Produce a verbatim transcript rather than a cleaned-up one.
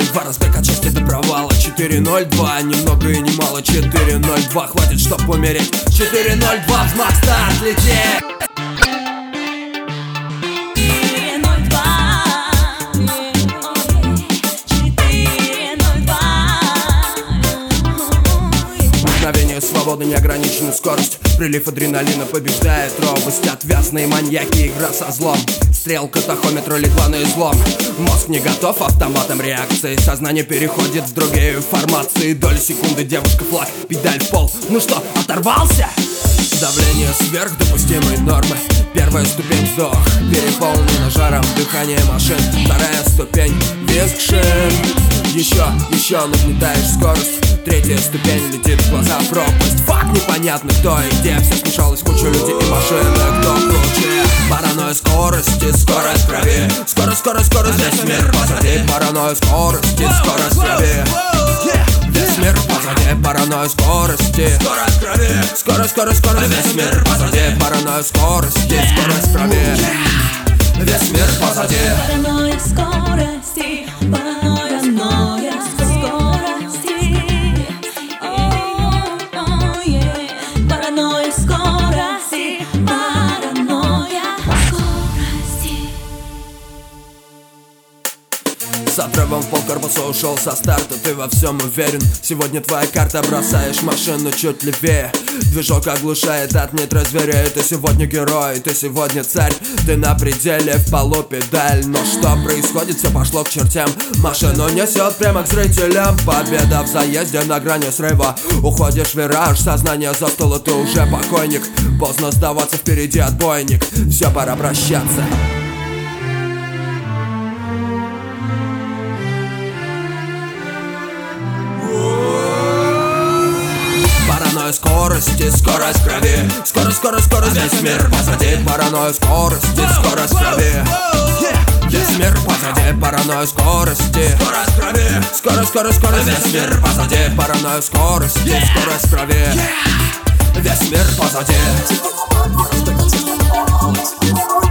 два, разбег от счастья до провала. Четыре ноль два, ни много и ни мало. Четыре ноль два, хватит, чтоб умереть. Четыре ноль два, взмах, старт, лететь. Свобода, неограниченная скорость. Прилив адреналина побеждает робость. Отвязные маньяки, игра со злом. Стрелка тахометра легла на излом. Мозг не готов автоматом реакции. Сознание переходит в другие формации. Доли секунды, девушка, флаг, педаль в пол. Ну что, оторвался? Давление сверх допустимой нормы. Первая ступень вздох, переполнена жаром дыхание машин. Вторая ступень визг шин. Еще, еще нагнетаешь скорость. Третья ступень летит в глаза пропасть. Фак, непонятно кто и где. Все смешалось, куча людей и машины. Кто круче? Паранойя скорости, скорость крови. Скорость, скорость, скорость, весь мир позади. Паранойя скорости, скорость крови. Весь мир позади. Паранойя скорости, скорость крови. Скорость, скорость, скорость, весь мир позади. Паранойя скорости, скорость крови. Весь мир позади. Паранойя скорости, паранойя, паранойя скорости. Паранойя скорости, паранойя скорости. С отрывом в полкорпуса ушел со старта. Ты во всем уверен. Сегодня твоя карта, бросаешь машину чуть левее. Движок оглушает, от нитро звереет. Ты сегодня герой, ты сегодня царь. Ты на пределе, в полу педаль. Но что происходит, все пошло к чертям. Машину несет прямо к зрителям. Победа в заезде на грани срыва. Уходишь в вираж, сознание застыло. Ты уже покойник, поздно сдаваться, впереди отбойник. Все, пора прощаться. Паранойя скорости, скорость крови. Скорость, скорость, скорость, весь мир позади. Паранойя скорости, скорость крови. Весь мир позади. Паранойя скорости, скорость крови. Скорость, скорость, скорость, весь мир позади. Паранойя скорости, скорость крови. Весь мир позади.